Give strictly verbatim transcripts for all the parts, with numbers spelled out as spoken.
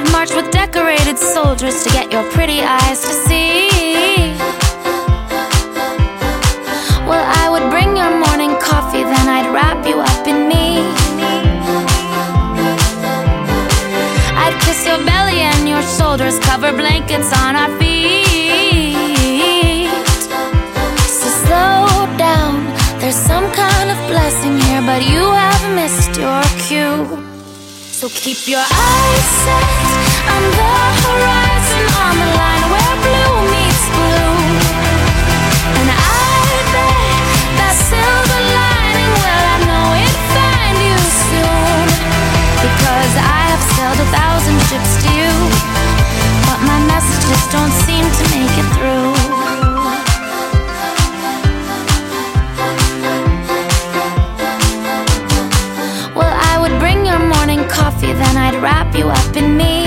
march with decorated soldiers to get your pretty eyes to see. Well, I would bring your morning coffee, then I'd wrap you up in me. I'd kiss your belly and your shoulders, cover blankets on our feet. So slow down, there's some kind of blessing here, but you have missed your cue. So keep your eyes set on the horizon, on the line where blue meets blue. And I bet that silver lining, well, I know it'll find you soon. Because I have sailed a thousand ships to you, but my messages don't seem to make it through. Well, I would bring your morning coffee, then I'd wrap you up in me.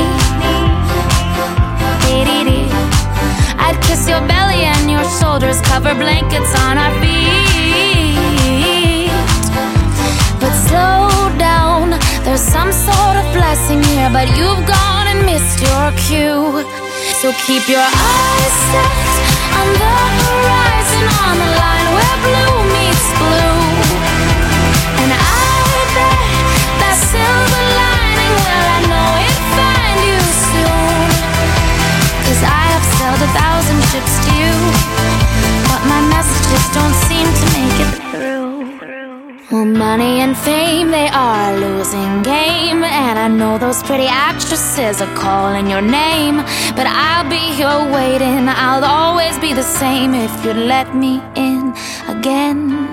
I'd kiss your belly and your shoulders, cover blankets on our feet. But slow down, there's some sort of blessing here, but you've gone and missed your cue. So keep your eyes set on the horizon, on the line where blue meets blue. And I bet that silver lining, well, I know it'll find you soon. Cause I have sailed a thousand ships to you, but my messages don't seem to make it through. Well, money and fame, they are a losing game, and I know those pretty actresses are calling your name. But I'll be here waiting, I'll always be the same if you'd let me in again.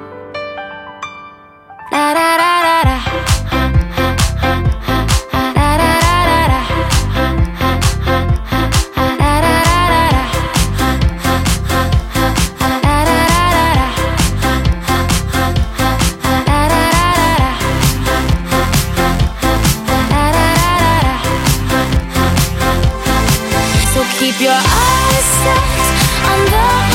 Da da da da da. Keep your eyes set on the